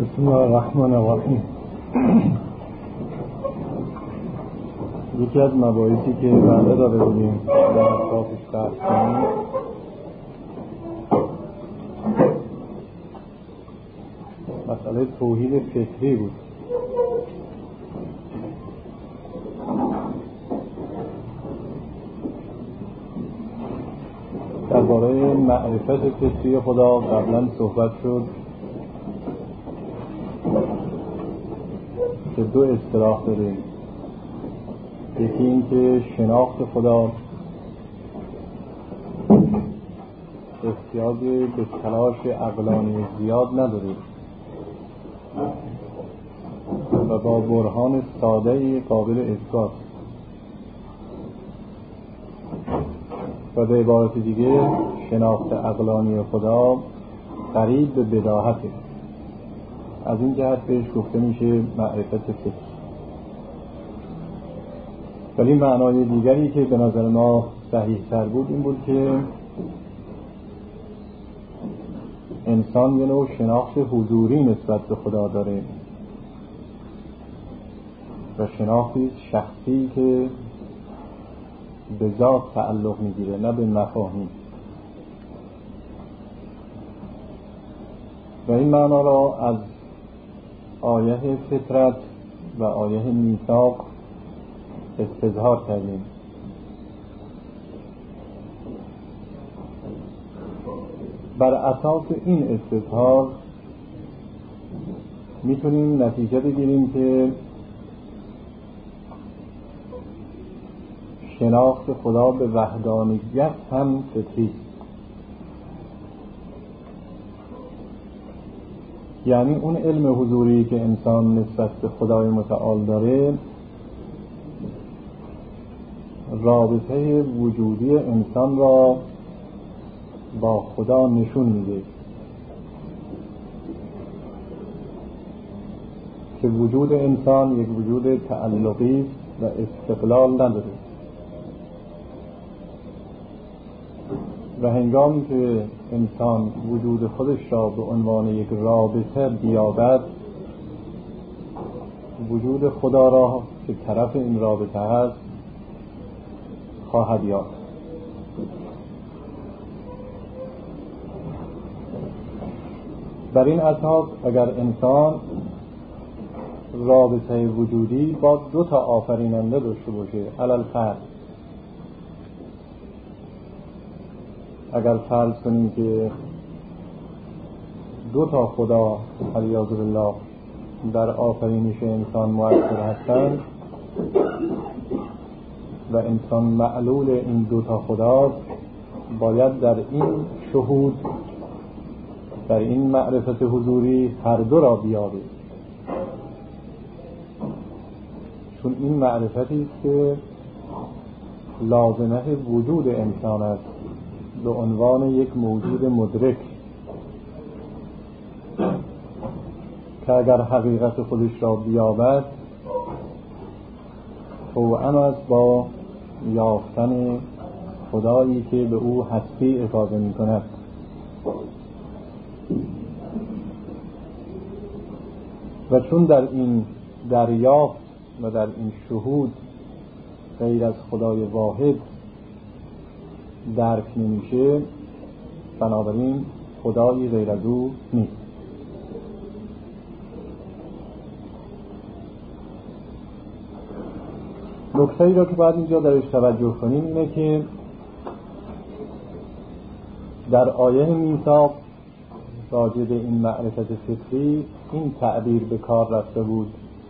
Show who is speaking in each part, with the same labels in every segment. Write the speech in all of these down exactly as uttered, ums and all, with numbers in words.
Speaker 1: بسم الله الرحمن الرحیم. یکی از مباحثی که بنده داره بودیم در اطرافش بحث کنیم مسئله توحید فکری بود. درباره معرفت فکری خدا قبلا صحبت شد که دو اصطلاح داریم. یکی این که شناخت خدا احتیاج به تلاش عقلانی زیاد نداره و با برهان ساده‌ای قابل اثبات، و به عبارت دیگه شناخت عقلانی خدا قریب به بداهته. از این جهت بهش گفته میشه معرفت فکر. ولی معنای دیگری که به نظر ما صحیح تر بود این بود که انسان یه نوع شناخت حضوری نسبت به خدا داره و شناختی شخصی که به ذات تعلق میگیره، نه به مفاهیم. و این معنا را از آیه فطرت و آیه میثاق استظهار کردیم. بر اساس این استظهار میتونیم نتیجه بگیریم که شناخت خدا به وحدانیت هم فطری است. یعنی اون علم حضوری که انسان نسبت به خدای متعال داره رابطه وجودی انسان را با خدا نشون میده که وجود انسان یک وجود تعلقی و استقلال نداره و هنگامی که انسان وجود خودش را به عنوان یک رابطه بیابد، وجود خدا را که طرف این رابطه هست خواهد یافت. بر این اساس اگر انسان رابطه وجودی با دو تا آفریننده داشته باشه، علل فرض اگر فرض کنیم که دو تا خدا علیاذ بالله در آفرینش انسان مؤثر هستند و انسان معلول این دو تا خدا، باید در این شهود، در این معرفت حضوری هر دو را بیابه، چون این معرفتی است که لازمه وجود انسان است به عنوان یک موجود مدرک که اگر حقیقت خودش را بیابد توأم است با یافتن خدایی که به او هستی افاضه می کند. و چون در این دریافت و در این شهود غیر از خدای واحد درک نمیشه، بنابراین خدایی غیر از او نیست. نکته‌ای را که باید اینجا درش توجه کنیم اینه که در آیه میثاق راجع به این معرفت فطری این تعبیر به کار رفته بود: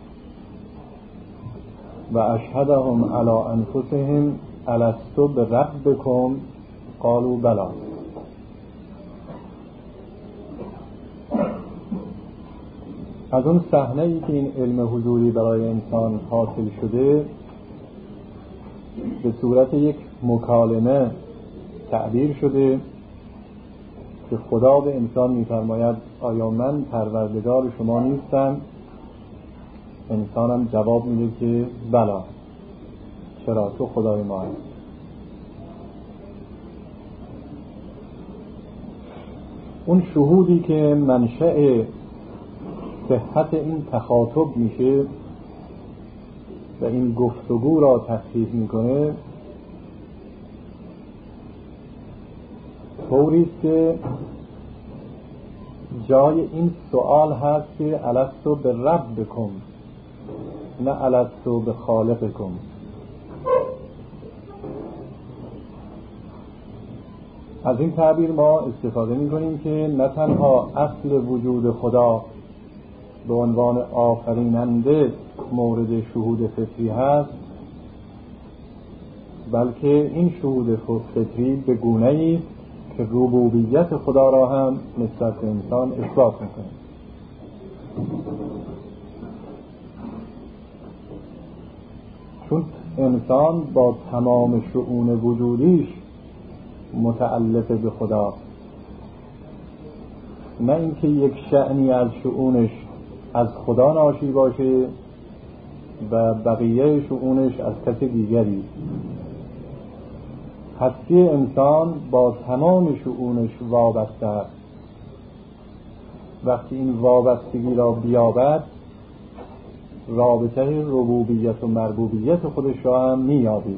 Speaker 1: و اشهدهم علی انفسهم الست بربکم قالوا بلی. از اون صحنه‌ای که این علم حضوری برای انسان حاصل شده به صورت یک مکالمه تعبیر شده که خدا به انسان می‌فرماید آیا من پروردگار شما نیستم؟ انسانم جواب میده که بلی، چرا، تو خدای ما هست. اون شهودی که منشأ صحت این تخاطب میشه و این گفتگو را تصحیح میکنه طوریست که جای این سوال هست که الستو به ربکم نه الستو به خالقکم. از این تعبیر ما استفاده میکنیم که نه تنها اصل وجود خدا به عنوان آفریننده مورد شهود فطری هست، بلکه این شهود فطری به گونه‌ای که ربوبیت خدا را هم نسبت به انسان اثبات میکنه. چون انسان با تمام شؤون وجودیش متعلق به خدا، نه اینکه یک شأنی از شؤونش از خدا ناشی باشه و بقیه شؤونش از کسی دیگری. هستی انسان با تمام شؤونش وابسته است. وقتی این وابستگی را بیابد رابطه ربوبیت و مربوبیت خودش را هم میابید.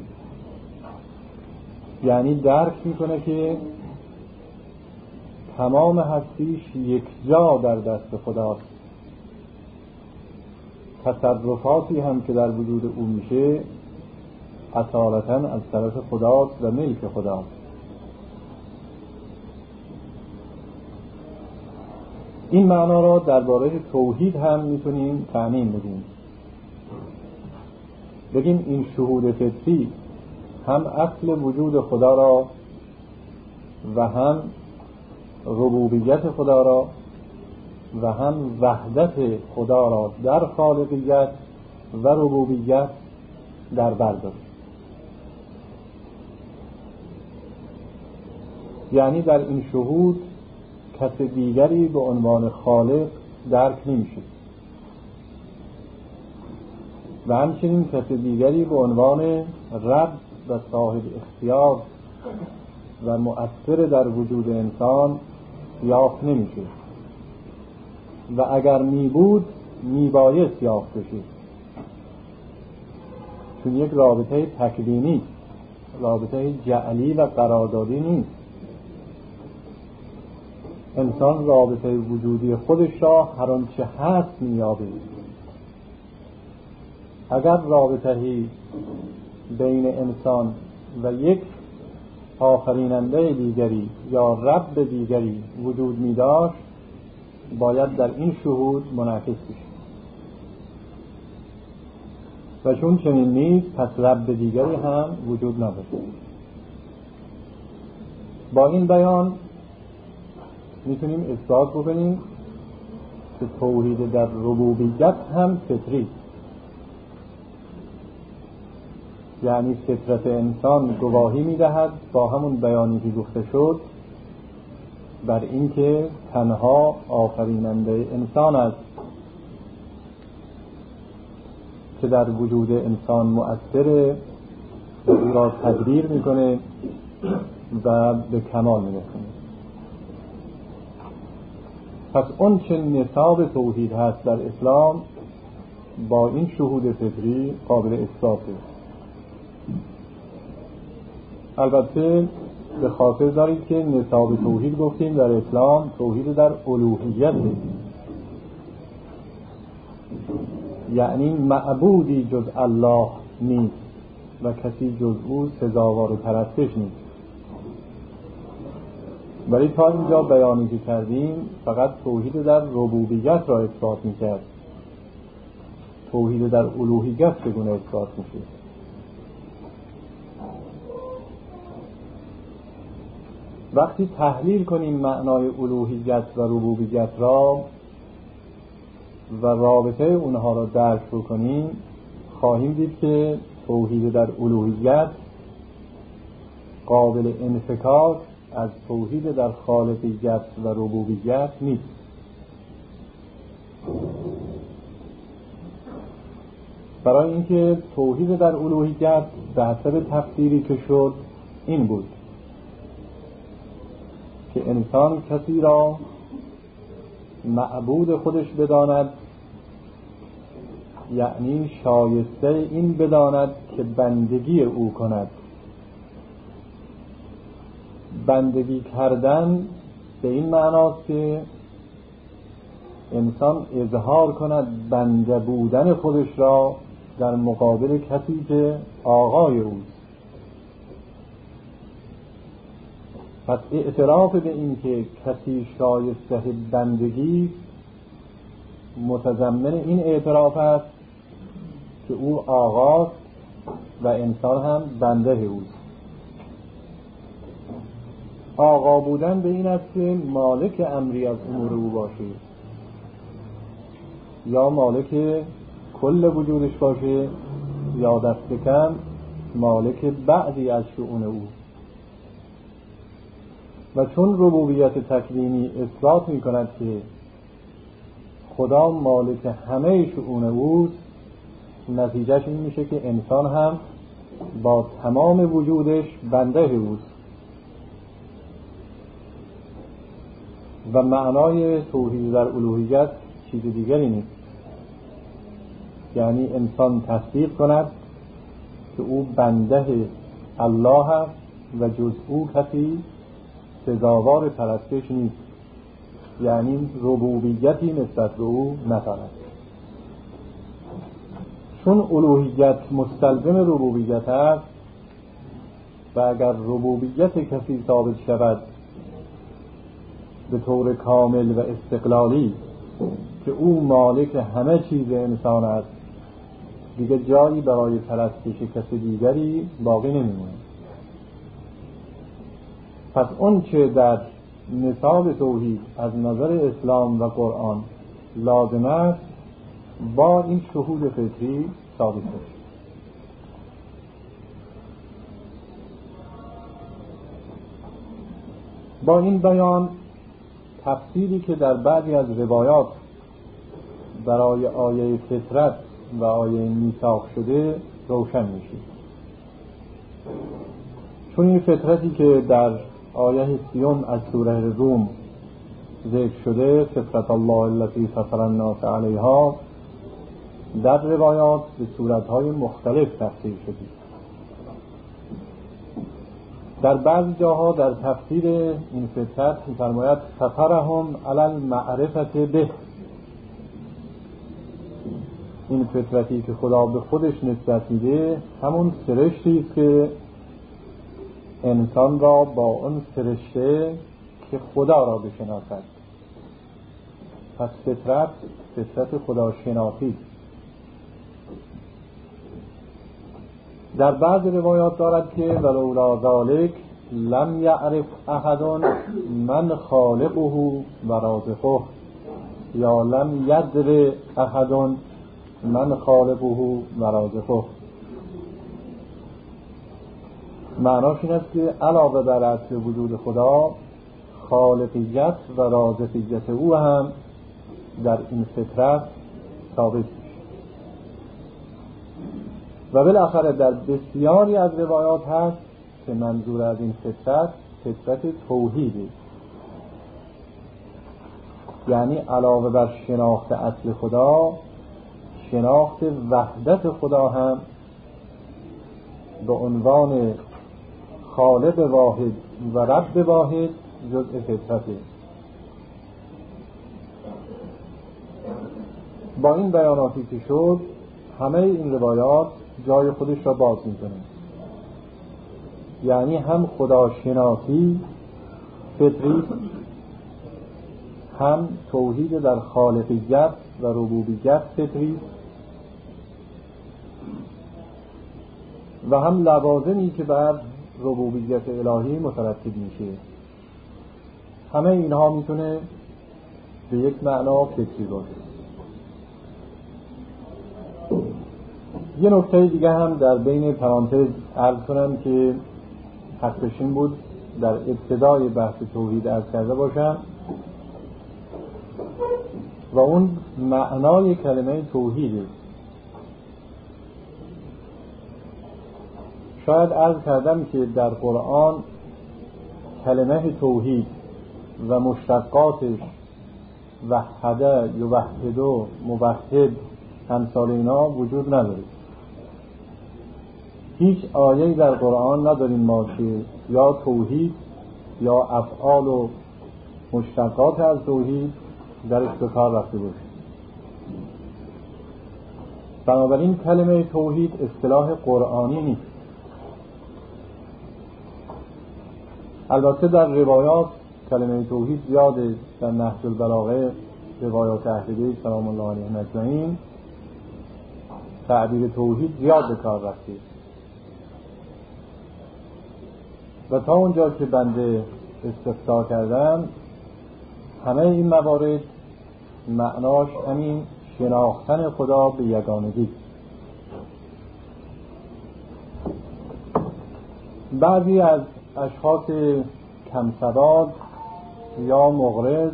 Speaker 1: یعنی درک میکنه که تمام هستیش یک جا در دست خداست. تصرفاتی هم که در وجود او میشه اصالتاً از طرف خداست و ملک خداست. این معنا را درباره توحید هم میتونیم تعمیم بدیم. بگیم این شهود فطری هم اصل وجود خدا را و هم ربوبیت خدا را و هم وحدت خدا را در خالقیت و ربوبیت در بر داره. یعنی در این شهود کس دیگری به عنوان خالق درک نمیشه و همچنین کس دیگری به عنوان رب و صاحب اختیار و مؤثر در وجود انسان یافت نمیشه و اگر می بود می بایست یافت بشه، چون یک رابطه تکوینی، رابطه جعلی و قراردادی نیست. انسان رابطه وجودی خودش را هر آنچه هست می‌یابد. اگر رابطه‌ای بین انسان و یک آفریننده دیگری یا رب دیگری وجود می‌داشت باید در این شهود منعکس بشه و چون چنین نیست پس رب دیگری هم وجود نداره. با این بیان میتونیم اثبات بکنیم که توحید در ربوبیت هم فطری، یعنی فطرت انسان گواهی میدهد با همون بیانی که گفته شد بر اینکه تنها آفریننده انسان است که در وجود انسان مؤثر و او را تدبیر میکنه و به کمال میرسونه. پس اون چه نصاب توحید هست در اسلام با این شهود فطری قابل اثباته. البته به خاطر دارید که نصاب توحید گفتیم در اسلام توحید در الوهیت، یعنی معبودی جز الله نیست و کسی جز او سزاوار پرستش نیست. ولی تا اینجا بیانی که کردیم فقط توحید در ربوبیت را اثبات می‌کرد. توحید در الوهیت چگونه اثبات میشه؟ وقتی تحلیل کنیم معنای الوهیت و ربوبیت را و رابطه اونها را درک بکنیم خواهیم دید که توحید در الوهیت قابل انفکاک از توحید در خالقیت و ربوبیت نیست. برای اینکه توحید در الوهیت به حسب تفسیری که شد این بود که انسان کسی را معبود خودش بداند، یعنی شایسته این بداند که بندگی او کند. بندگی کردن به این معناست که انسان اظهار کند بنده بودن خودش را در مقابل کسی که آقای اوست. پس اعتراف به این که کسی شایسته بندگی متضمن این اعتراف است که او آقاست و انسان هم بنده اوست. آقا بودن به این است که مالک امری از امور او باشه یا مالک کل وجودش باشه یا دست کم مالک بعضی از شؤون او. و چون ربوبیت تکوینی اثبات می کند که خدا مالک همه شؤون اوست، نتیجهش این میشه که انسان هم با تمام وجودش بنده اوست. و معنای توحید در الوهیت چیز دیگری نیست، یعنی انسان تصدیق کند که او بنده الله است و جز او کسی سزاوار پرستش نیست، یعنی ربوبیتی نسبت به او ندارد. چون الوهیت مستلزم ربوبیت است و اگر ربوبیت کسی ثابت شود به طور کامل و استقلالی که او مالک همه چیز انسان است، دیگه جایی برای پرستش کسی دیگری باقی نمیمونه. پس اون چه در نصاب توحید از نظر اسلام و قرآن لازم است با این شهود فطری ثابت شد. با این بیان تفسیری که در بعضی از روایات برای آیه فطرت و آیه میثاق شده روشن میشه. چون این فطرتی که در آیه سیوم از سوره روم ذکر شده، فطرت الله التي فطر الناس علیها، در روایات به صورتهای مختلف تفسیر شده. در بعضی جاها در تفسیر این فطرت می‌فرماید فطرهم علی المعرفة به، این فطرتی که خدا به خودش نسبت میده همون سرشتی است که انسان را با اون سرشته که خدا را بشناسد. پس فطرت فطرت خداشناسی. در بعض روایات دارد که ولولا ذلک لم یعرف احد من خالقه و رازقه، یا لم یدر احد من خالقه و رازقه. معناش این است که علاوه بر اصل وجود خدا، خالقیت و رازقیت او هم در این فطرت ثابت میشه. و بالاخره در بسیاری از روایات هست که منظور از این فطرت فطرت توحیده، یعنی علاوه بر شناخت اصل خدا، شناخت وحدت خدا هم به عنوان خالق واحد و رب واحد جزء فطرته. با این بیاناتی که شد همه این روایات جای خودش را باز می‌کنه، یعنی هم خداشناسی فطری، هم توحید در خالقیت و ربوبیت فطری، و هم لوازمی که بر ربوبیت الهی مترتب میشه. همه اینها میتونه به یک معنا فطری باشه. یه نکته دیگه هم در بین پرانتز عرض کنم که حقش این بود در ابتدای بحث توحید عرض کرده باشم، و اون معنای کلمه توحیده. شاید عرض کردم که در قرآن کلمه توحید و مشتقاتش وحده یوحد موحد امثال اینا وجود نداره. هیچ آیه‌ای در قرآن نداریم ما که یا توحید یا افعال و مشتقات از توحید درش به کار رفته باشه. بنابراین کلمه توحید اصطلاح قرآنی نیست. البته در روایات کلمه توحید زیاده. در نهج البلاغه روایات اهل بیت سلام الله علیهم اجمعین تعبیر توحید زیاد به کار رفته و تا اونجا که بنده استفسار کردم همه این موارد معناش همین شناختن خدا به یگانگی. بعضی از اشخاص کمسواد یا مغرض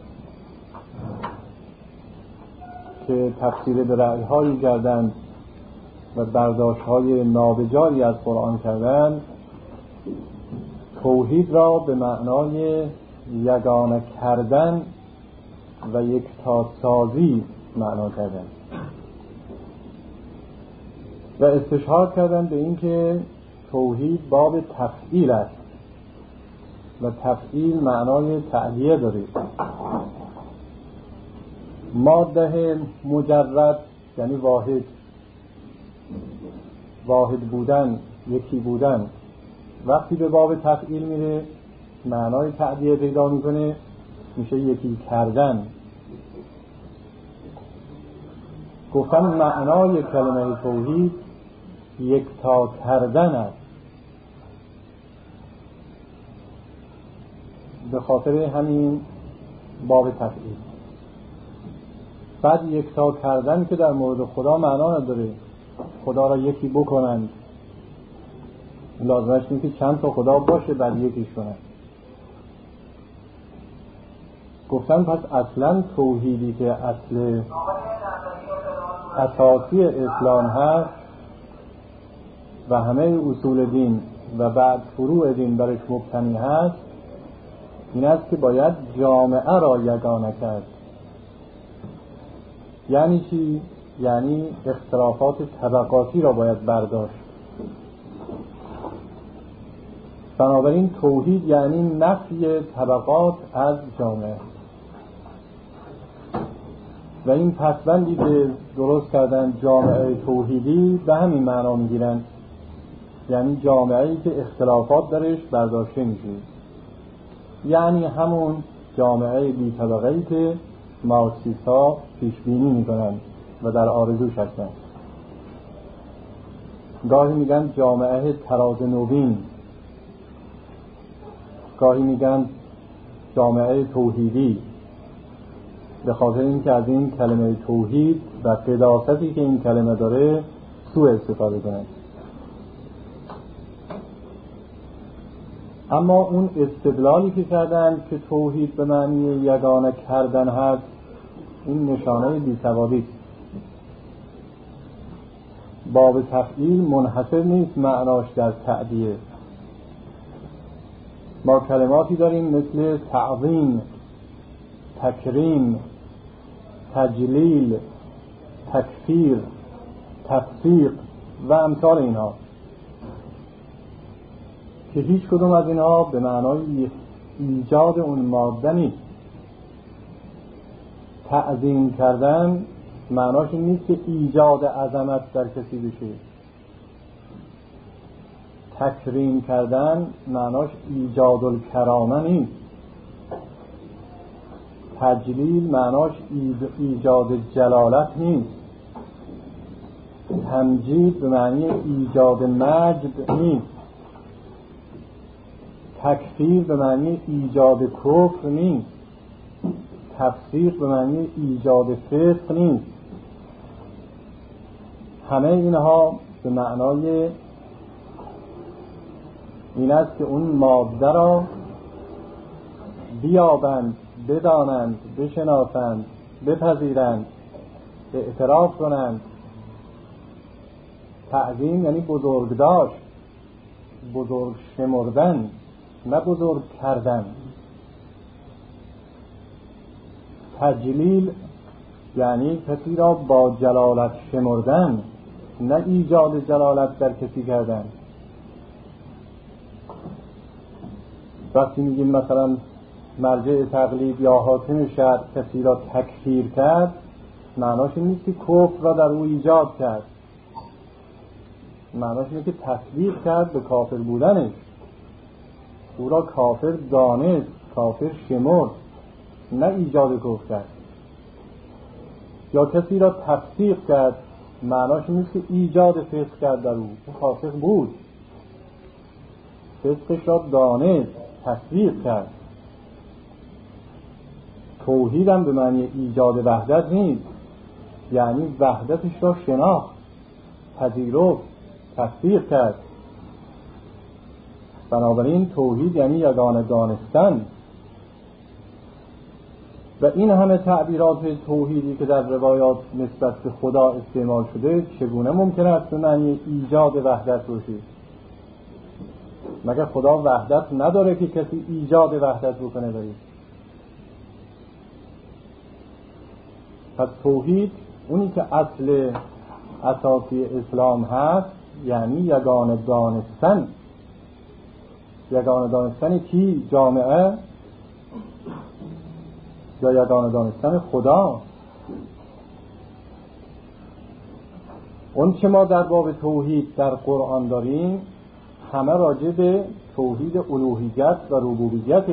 Speaker 1: که تفسیر به رأی‌هایی کردند و برداشت‌های نابجایی از قرآن کردند، توحید را به معنای یگانه کردن و یکتاسازی معنا کردند و استشهاد کردند به این که توحید باب تفعیل است و تفعیل معنای تعدیه داره. ماده مجرد یعنی واحد، واحد بودن، یکی بودن، وقتی به باب تفعیل میره معنای تعدیه پیدا میکنه، میشه یکی کردن. گفتن معنای کلمه توحید یکتا کردن است. به خاطر همین باب تفعیل. بعد یکتا کردن که در مورد خدا معنا نداره. خدا را یکی بکنند، لازمش نیست که چند تا خدا باشه بعد یکیش کنند. گفتن پس اصلا توحیدی که اصل اساسی اسلام هست و همه اصول دین و بعد فروع دین برش مبتنی هست، این است که باید جامعه را یگانه کرد. یعنی چی؟ یعنی اختلافات طبقاتی را باید برداشت. بنابراین توحید یعنی نفی طبقات از جامعه و این پسوندی که درست کردن جامعه توحیدی به همین معنا میگیرن، یعنی جامعه‌ای که اختلافات درش برداشته میشه، یعنی همون جامعه بی طبقه‌ای که مارکسیست‌ها پیش بینی میکنن و در آرزوش هستن. گاهی میگن جامعه تراز نوین، گاهی میگن جامعه توحیدی، به خاطر اینکه از این کلمه توحید و قداستی که این کلمه داره سوء استفاده کنند. اما اون استدلالی که کردن که توحید به معنی یگانه کردن هست، این نشانه بی‌سوادی است. باب تفعیل منحصر نیست معناش در تعدیه. ما کلماتی داریم مثل تعظیم، تکریم، تجلیل، تکفیر، تفسیق و امثال اینها که هیچ کدوم از اینها به معنای ایجاد اون ماده نیست. تعظیم کردن معناش این نیست که ایجاد عظمت در کسی بشه. تکریم کردن معناش ایجاد الکرامه نیست. تجلیل معناش ایجاد جلالت نیست. تمجید به معنی ایجاد مجد نیست. تکفیر به معنی ایجاد کفر نیست. تفسیق به معنی ایجاد فسق نیست. همه اینها به معنای این است که اون ماده را بیابند، بدانند، بشناسند، بپذیرند، اعتراف کنند. تعظیم یعنی بزرگ داشت، بزرگ شمردن، نه بزرگ کردن. تجلیل یعنی کسی را با جلالت شمردن، نه ایجاد جلالت در کسی کردن. وقتی میگیم مثلا مرجع تقلید یا حاکم شرع کسی را تکفیر کرد، معناش این نیست که کفر را در او ایجاد کرد، معناش اینه که تصدیق کرد به کافر بودنش، او را کافر دانست، کافر شمرد، نه ایجاد کفر کرد. یا کسی را تفسیق کرد، معناش این نیست که ایجاد فسق کرد در او، او فاسق بود، فسقش را دانست، تصدیق کرد. توحید هم به معنی ایجاد وحدت نیست، یعنی وحدتش را شناخت، پذیرفت، تصدیق کرد. بنابراین توحید یعنی یگانه دانستن. و این همه تعبیرات توحیدی که در روایات نسبت به خدا استعمال شده چگونه ممکن است به معنی ایجاد وحدت باشه؟ مگر خدا وحدت نداره که کسی ایجاد وحدت بکنه داره؟ پس توحید اونی که اصل اساسی اسلام هست یعنی یگانه دانستن. یگانه دانستن کی؟ جامعه یا یگانه دانستن خدا؟ اون که ما در باب توحید در قرآن داریم همه راجع به توحید الوهیت و ربوبیت.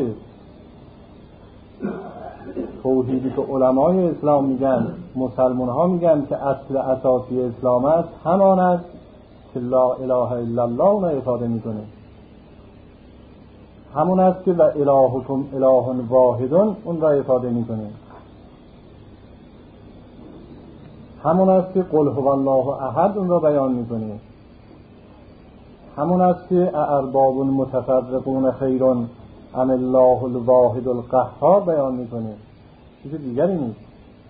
Speaker 1: توحیدی که علمای اسلام میگن، مسلمان ها میگن که اصل اساسی اسلام است، همان است که لا اله الا الله اون افاده میکنه، همون است که و الهکم اله واحدون اون را افاده میکنه، همون است که قل هو الله احد اون را بیان میکنه، همون است که ارباب متفرقون خیر ام الله الواحد القهار بیان میکنه، چیز دیگری نیست.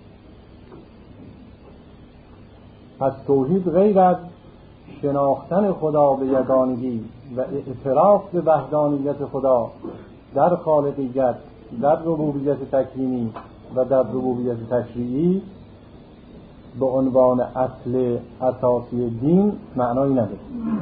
Speaker 1: پس توحید غیر از شناختن خدا به یگانگی و اعتراف به وحدانیت خدا در خالقیت، در ربوبیت تکوینی و در ربوبیت تشریعی به عنوان اصل اساسی دین معنایی نداره.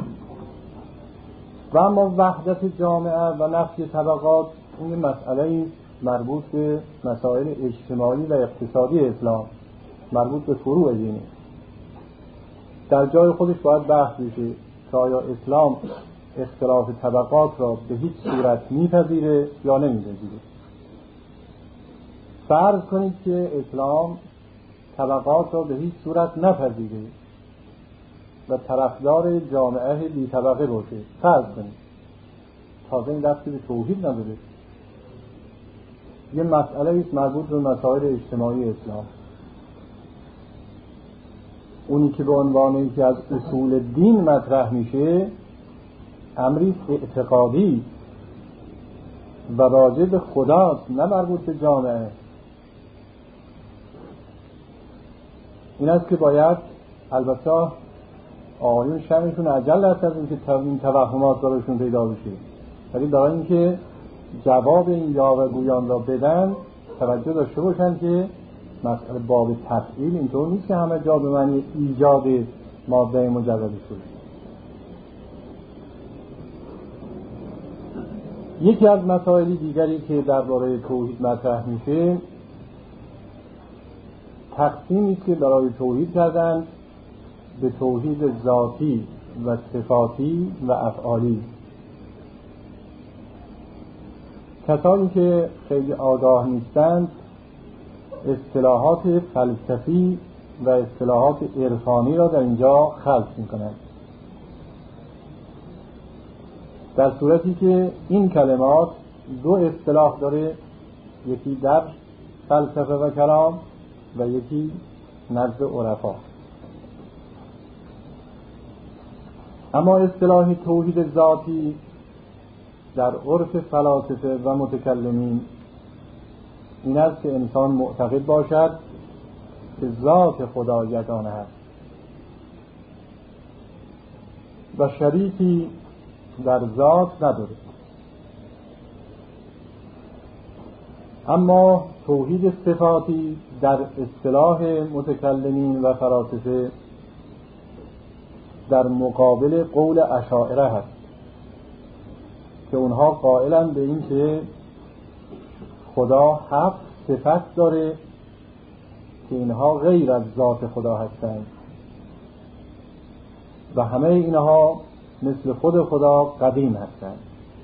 Speaker 1: و اما وحدت جامعه و نفی طبقات این مسئله مربوط به مسائل اجتماعی و اقتصادی اسلام، مربوط به فروع دینی، در جای خودش باید بحث بشه که آیا اسلام اختلاف طبقات را به هیچ صورت میپذیره یا نمیپذیره. فرض کنید که اسلام طبقات را به هیچ صورت نپذیره و طرفدار جامعه بی طبقه باشه، فرض کنید، تازه این دستی به توحید نداره، یه مسئله است مربوط به مسائل اجتماعی اسلام، اونی که به عنوان یکی از اصول دین مطرح میشه امری اعتقادی و راجع به خداست، نه مربوط به جامعه. این است که باید، البته آقایون شمشون عجل است از این که این توهمات برایشون پیدا بشه، ولی برای اینکه جواب این یاوه گویان را بدن توجه داشته باشن که مسئله باب تفعیل اینطور نیست که همه جا به معنی ایجاد ماده مجرد شده. یکی از مسائل دیگری که درباره توحید مطرح میشه تقسیمی که برای توحید کردن به توحید ذاتی و صفاتی و افعالی. کسانی که خیلی آگاه نیستند اصطلاحات فلسفی و اصطلاحات عرفانی را در اینجا خلط میکنند، در صورتی که این کلمات دو اصطلاح داره، یکی در فلسفه و کلام و یکی نزد عرفا. اما اصطلاح توحید ذاتی در عرف فلاسفه و متکلمین این است که انسان معتقد باشد که ذات خدا یگانه است و شریکی در ذات نداره. اما توحید صفاتی در اصطلاح متکلمین و فلاسفه در مقابل قول اشاعره هست که اونها قائلند به این که خدا هفت صفت داره که اینها غیر از ذات خدا هستند و همه اینها مثل خود خدا قدیم هستند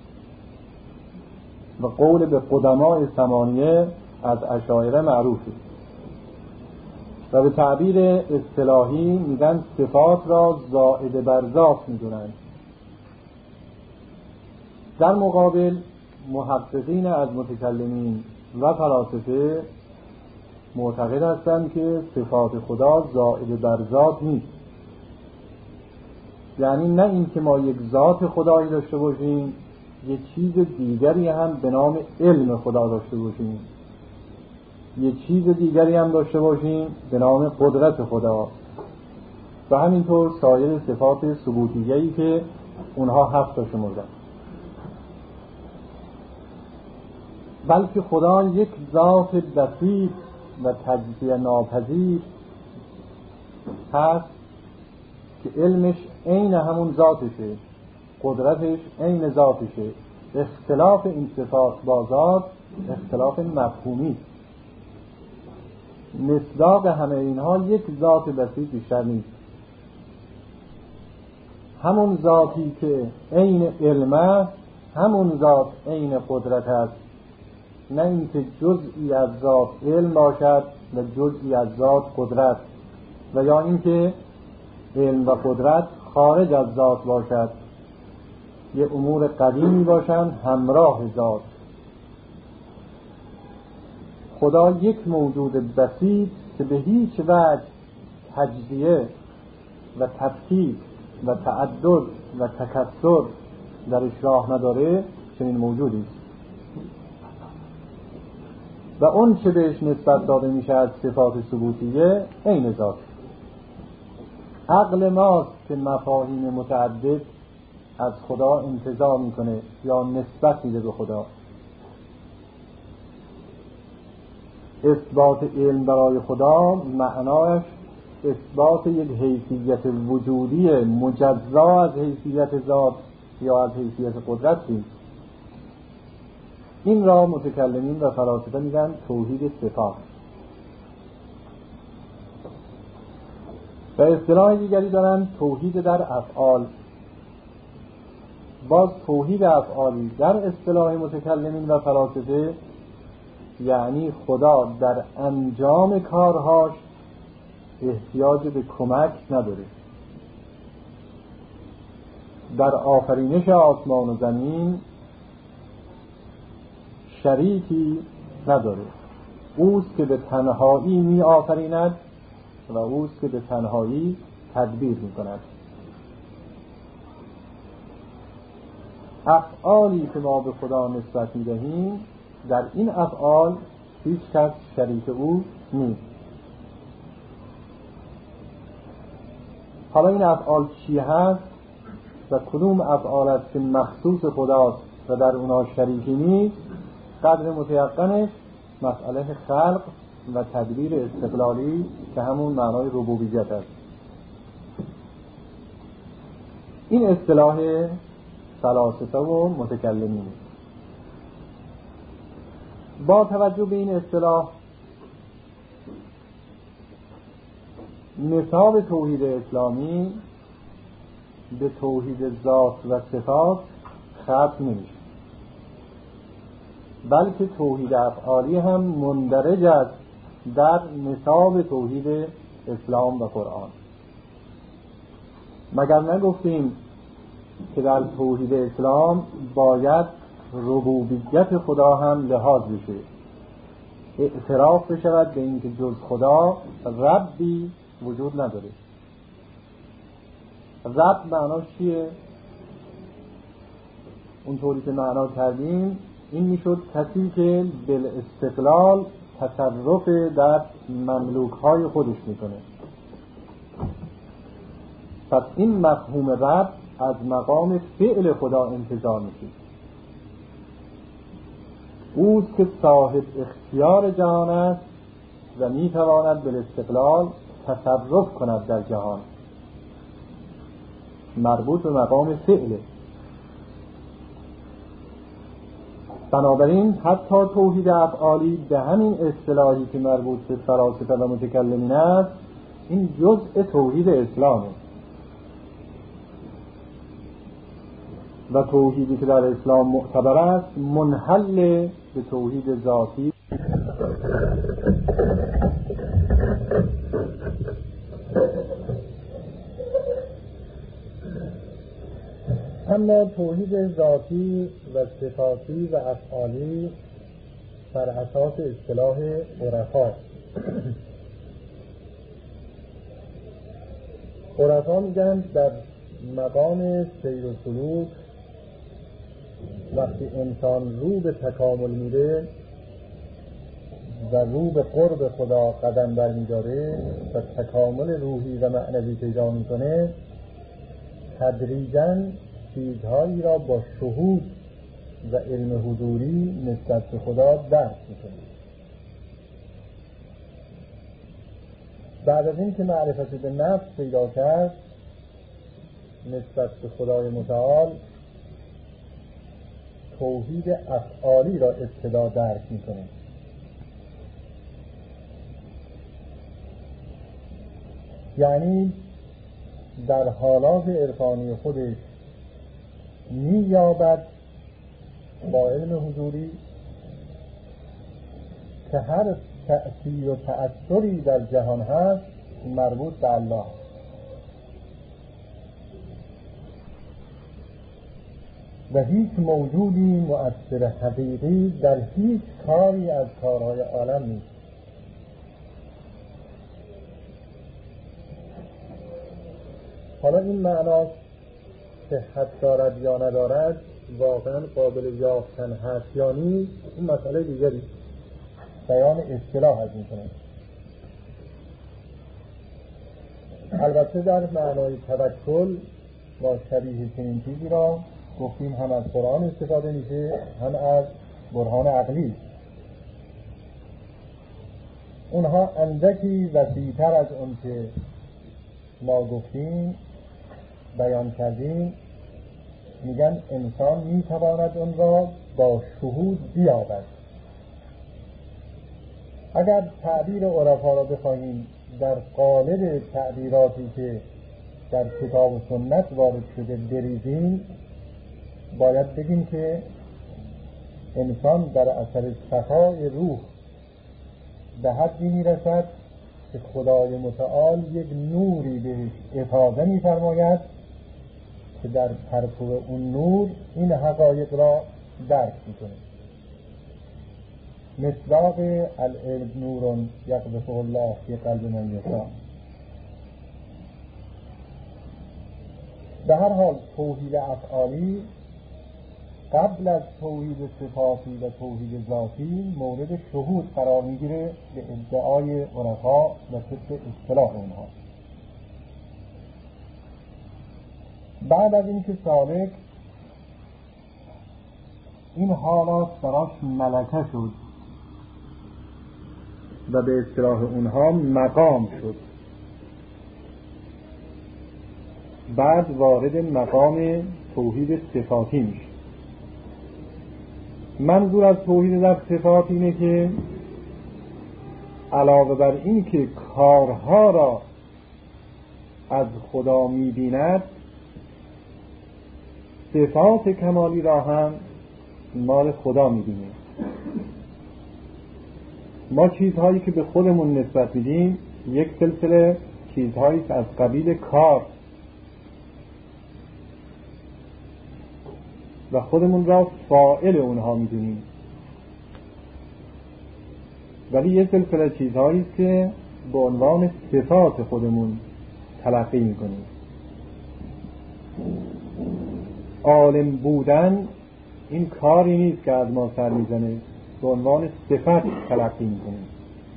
Speaker 1: و قول به قدماء ثمانیه از اشاعره معروفه و به تعبیر اصطلاحی میگن صفات را زائد بر ذات میدونند. در مقابل محققین از متکلمین و فلاسفه معتقد هستند که صفات خدا زائد بر ذات نیست، یعنی نه این که ما یک ذات خدایی داشته باشیم یک چیز دیگری هم به نام علم خدا داشته باشیم، یک چیز دیگری هم داشته باشیم به نام قدرت خدا و همینطور سایر صفات ثبوتیه‌ای که اونها هفت تا شمردن، بلکه خدا یک ذات بسیط و تجزیه ناپذیر هست که علمش عین همون ذاتشه، قدرتش عین ذاتشه. اختلاف این صفات با ذات اختلاف مفهومی، مصداق همه اینها یک ذات بسیط بیشتر نیست. همون ذاتی که عین علم است همون ذات عین قدرت است، نه اینکه جزئی از ذات علم باشد و جزئی از ذات قدرت، و یا اینکه علم و قدرت خارج از ذات باشد، یه امور قدیمی باشند همراه ذات. خدا یک موجود بسیط که به هیچ وجه تجزیه و تفکیک و تعدد و تکثر درش راه نداره، چنین موجودی است و اون چه بهش نسبت داده میشه از صفات ثبوتیه عین ذات. عقل ماست که مفاهیم متعدد از خدا انتزاع میکنه یا نسبت میده به خدا. اثبات علم برای خدا معناش اثبات یک حیثیت وجودی مجزا از حیثیت ذات یا از حیثیت قدرت نیست. این را متکلمین و فلاسفه میگن توحید صفات. و اصطلاح دیگری دارن توحید در افعال. باز توحید افعالی در اصطلاح متکلمین و فلاسفه یعنی خدا در انجام کارهاش احتیاج به کمک نداره، در آفرینش آسمان و زمین شریکی نداره. اوست که به تنهایی می آفریند و اوست که به تنهایی تدبیر می کند. افعالی که ما به خدا نسبت می دهیم در این افعال هیچ کس شریک او نیست. حالا این افعال چی هست و کدوم افعال است که مخصوص خداست و در اونها شریکی نیست، قدر متیقنش مسئله خلق و تدبیر استقلالی که همون معنای ربوبیت است. این اصطلاح فلاسفه و متکلمین. با توجه به این اصطلاح نساب توحید اسلامی به توحید ذات و صفات ختم نمیشه، بلکه توحید افعالی هم مندرج است در نساب توحید اسلام و قرآن. مگر نگفتیم که در توحید اسلام باید ربوبیت خدا هم لحاظ بشه، اعتراف بشود به اینکه جز خدا ربی وجود نداره. رب معناش چیه؟ اونطوری که معنا کردیم این میشد کسی که بالاستقلال تصرف در مملوک‌های خودش میکنه. پس این مفهوم رب از مقام فعل خدا انتزاع میشه. اوست که صاحب اختیار جهان است و میتواند به استقلال تصرف کند در جهان. مربوط به مقام فعله. بنابراین حتی توحید افعالی به همین اصطلاحی که مربوط به فلاسفه و متکلمین است، این جزء توحید اسلامه و توحیدی که در اسلام معتبر است منحل به توحید ذاتی. اما توحید ذاتی و صفاتی و افعالی بر اساس اصطلاح عرفا عرفا میگن در مقام سیر و سلوک وقتی انسان رو به تکامل میره و رو به قرب خدا قدم برمیداره و تکامل روحی و معنوی پیدا میکنه، تدریجاً چیزهایی را با شهود و علم حضوری نسبت به خدا درک میکنه. بعد از این که معرفت به نفس پیدا کرد نسبت به خدای متعال، توحید افعالی را ابتدا درک میکنه. یعنی در حالات عرفانی خودش می‌یابد با علم حضوری که هر تأثیر و تأثری در جهان هست مربوط به الله. و هیچ موجودی مؤثر حقیقی در هیچ کاری از کارهای عالم نیست. حالا این معنا صحت دارد یا ندارد، واقعا قابل یافتن هست یا نیست، این مسئله دیگری، بیان اصطلاح از این کنه. البته در معنای توکل با شبیه چنین چیزی را گفتیم هم از قرآن استفاده میشه هم از برهان عقلی. اونها اندکی وسیع‌تر از اون که ما گفتیم بیان کردیم. میگن انسان میتواند اون را با شهود بیابد. اگر تعبیر عرفا را بخواهیم در قالب تعبیراتی که در کتاب و سنت وارد شده بریزیم، باید بگیم که انسان در اثر صفای روح به حدی میرسد که خدای متعال یک نوری بهش افاضه می‌فرماید که در پرتو اون نور این حقایق را درک می‌کنه. مصداق العلم نور یقذفه الله فی قلب من یشاء. به هر حال توحید افعالی قبل از توحید صفاتی و توحید ذاتی مورد شهود قرار میگیره به ادعای عرفا و طبق اصطلاح اونها. بعد از اینکه سالک این حالات براش ملکه شد و به اصطلاح اونها مقام شد، بعد وارد مقام توحید صفاتی میشه. منظور از توحید در صفات اینه که علاوه بر این که کارها را از خدا می‌بیند، صفات کمالی را هم مال خدا می‌بینیم. ما چیزهایی که به خودمون نسبت میدیم یک سلسله چیزهایی که از قبیل کار و خودمون را فاعل اونها میدونیم، ولی یک سلسله چیزهایی که به عنوان صفات خودمون تلقی میکنیم. عالم بودن این کاری نیست که از ما سر میزنه، به عنوان صفت تلقی میکنیم.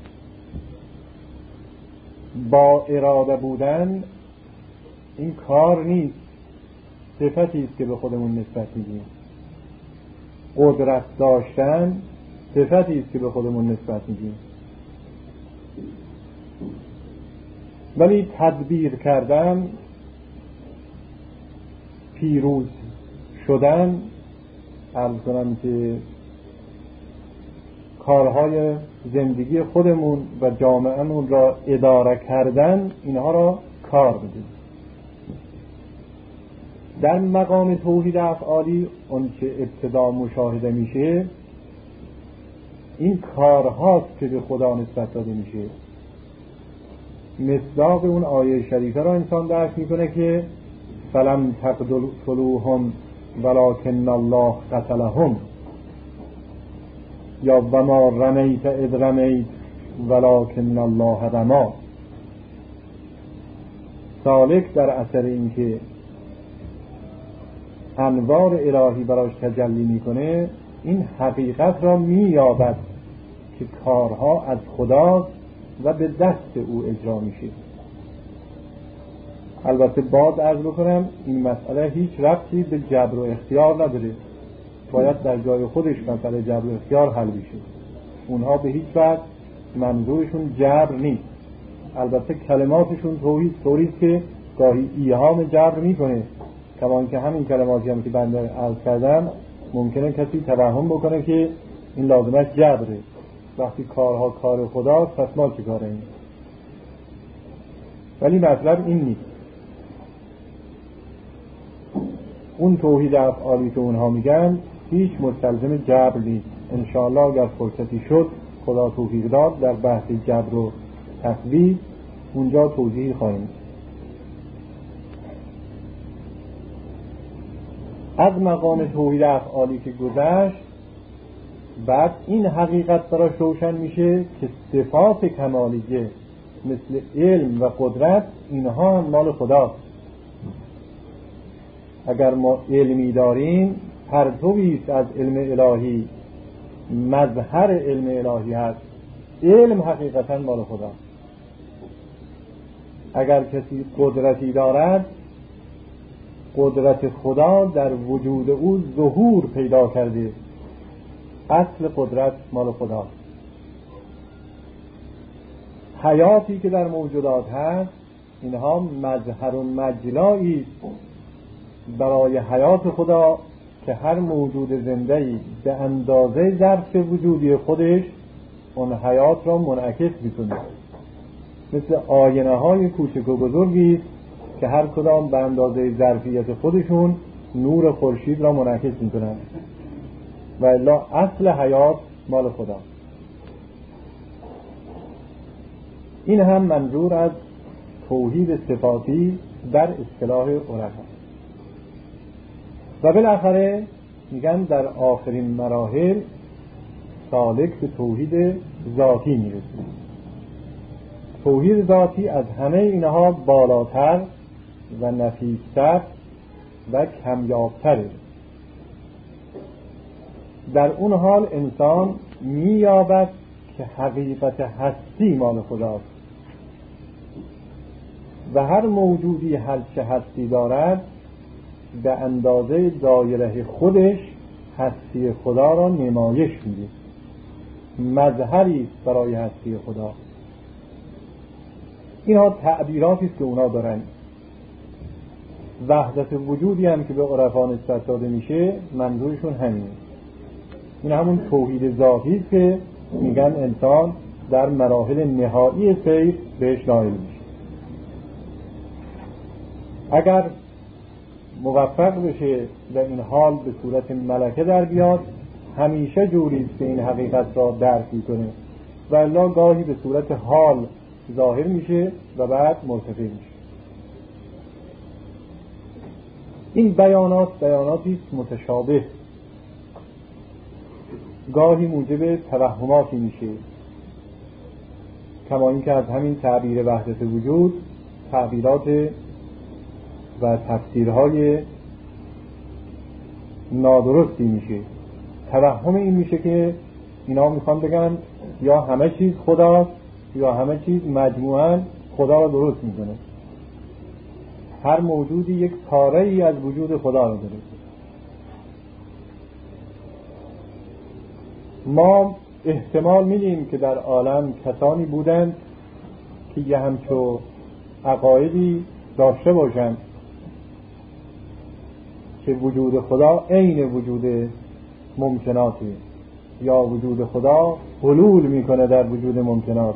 Speaker 1: با اراده بودن این کار نیست، صفتی است که به خودمون نسبت میدیم. قدرت داشتن صفتی است که به خودمون نسبت میدیم. ولی تدبیر کردن، پیروز شدن، عرض کنم که کارهای زندگی خودمون و جامعهمون را اداره کردن، اینها را کار بدیم. در مقام توحید افعالی اون که ابتدا مشاهده میشه این کارهاست که به خدا نسبت داده میشه. مصداق اون آیه شریفه را انسان درک میکنه که فلم تقتلوهم ولکن الله قتلهم، یا و ما رمیت اذ رمیت ولکن الله رمی. سالک در اثر این که انوار الهی براش تجلی میکنه این حقیقت را مییابد که کارها از خدا و به دست او اجرا میشه. البته باز عرض بکنم این مسئله هیچ ربطی به جبر و اختیار نداره، باید در جای خودش مسئله جبر و اختیار حل بشه. اونها به هیچ وجه منظورشون جبر نیست. البته کلماتشون توحید طوری که گاهی ایهام جبر میکنه، کما اینکه همین کلماتی هم که بنده عرض کردم ممکنه کسی توهم بکنه که این لازمش جبره. وقتی کارها کار خداست پس ما چه کاره این؟ ولی مطلب این نیست. اون توحید افعالی که اونها میگن هیچ مستلزم جبر نیست. انشاءالله اگر فرصتی شد خدا توفیق داد در بحث جبر و تثبیت اونجا توضیح خواهیم. از مقام توحید افعالی که گذشت، بعد این حقیقت براش روشن میشه که صفات کمالیه مثل علم و قدرت اینها هم مال خداست. اگر ما علمی داریم پرتویست از علم الهی، مظهر علم الهی هست، علم حقیقتا مال خداست. اگر کسی قدرتی دارد، قدرت خدا در وجود او ظهور پیدا کرده، اصل قدرت مال خداست. حیاتی که در موجودات هست اینها مظهر و مجلایی برای حیات خدا که هر موجود زنده‌ای به اندازه ظرف وجودی خودش اون حیات را منعکس می‌کنه. مثل آینه های کوچک و بزرگی که هر کدام به اندازه ظرفیت خودشون نور خورشید را منعکس می‌کنن و الا اصل حیات مال خدا. این هم منظور از توحید صفاتی در اصطلاح عرفا. و بالاخره میگن در آخرین مراحل سالک به توحید ذاتی میرسه. توحید ذاتی از همه اینها بالاتر و نفیستر و کمیابتره. در اون حال انسان مییابد که حقیقت هستی مال خداست و هر موجودی هر چه هستی دارد به اندازه دایره خودش هستی خدا را نمایش میده، مظهری برای هستی خدا. اینها تعبیراتی است که اونا دارن. وحدت وجودی هم که به عرفا نسبت داده میشه منظورشون همینه. این همون توحید ذاتی است که میگن انسان در مراحل نهایی سیر بهش نائل میشه. اگر موفق بشه در این حال به صورت ملکه در بیاد همیشه جوریست که این حقیقت را درک میکنه و الا گاهی به صورت حال ظاهر میشه و بعد مرتفع میشه. این بیانات بیاناتی متشابه، گاهی موجب توهماتی میشه، کما اینکه از همین تعبیر وحدت وجود تعبیرات و تفسیرهای نادرستی میشه. توهم این میشه که اینا میخوان بگن یا همه چیز خداست یا همه چیز مجموعاً خدا را درست میکنه. هر موجودی یک پاره ای از وجود خدا را داره. ما احتمال میدیم که در عالم کسانی بودند که یه همچو عقایدی داشته باشند که وجود خدا عین وجود ممکناتی، یا وجود خدا حلول میکنه در وجود ممکنات.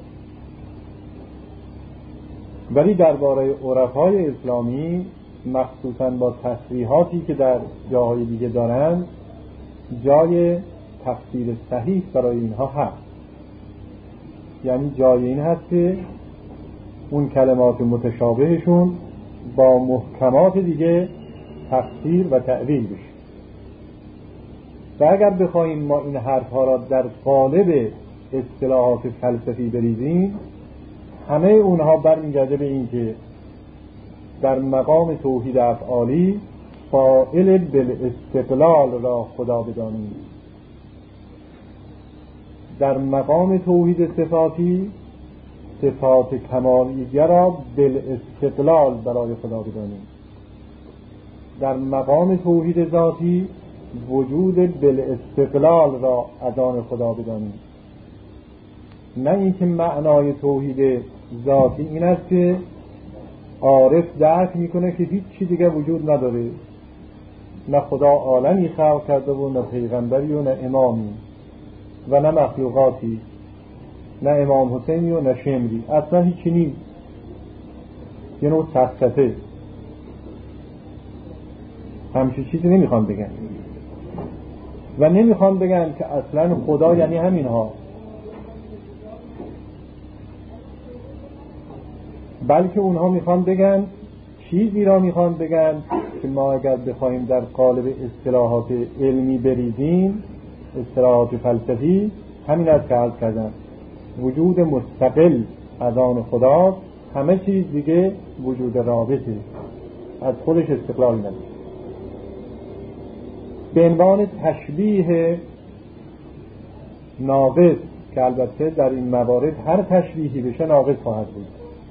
Speaker 1: ولی درباره عرفای اسلامی مخصوصا با تصریحاتی که در جاهای دیگه دارند جای تفسیر صحیح برای اینها هست. یعنی جای این هست که اون کلمات متشابهشون با محکمات دیگه تفسیر و تأویل بشه. و اگر بخوایم ما این حرفها را در قالب اصطلاحات فلسفی بریزیم، همه اونها برمیگرده به این که در مقام توحید افعالی فاعل بالاستقلال را خدا بدانیم، در مقام توحید صفاتی صفات کمالیه را بالاستقلال برای خدا بدانیم، در مقام توحید ذاتی وجود بالاستقلال را از آن خدا بدانیم. نه اینکه معنای توحید ذاتی این است که عارف درک میکنه که هیچ چی دیگه وجود نداره، نه خدا عالمی خلق کرده و نه پیغمبری و نه امامی و نه مخلوقاتی، نه امام حسینی و نه شمری، اصلا هیچی نیست. یه نوع سفسطه، همچی چیزی نمیخوان بگن و نمیخوان بگن که اصلا خدا یعنی همینها، بلکه اونها میخوان بگن چیزی را میخوان بگن که ما اگر بخوایم در قالب اصطلاحات علمی بریزیم، اصطلاحات فلسفی، همین است که عرض کردم، وجود مستقل از آن خدا، همه چیز دیگه وجود رابطه، از خودش استقلال نداره. به عنوان تشبیه ناقص که البته در این موارد هر تشبیهی بشه ناقص خواهد بود.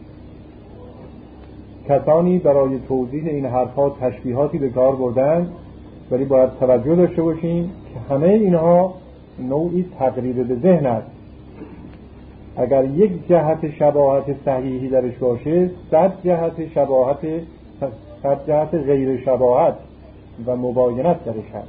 Speaker 1: کسانی برای توضیح این حرفها تشبیهاتی به کار بردن، ولی باید توجه داشته باشیم که همه اینها نوعی تقریب به ذهن است. اگر یک جهت شباهت صحیحی درش باشه، صد جهت شباهت صد جهت غیر شباهت و مباینت درش هست.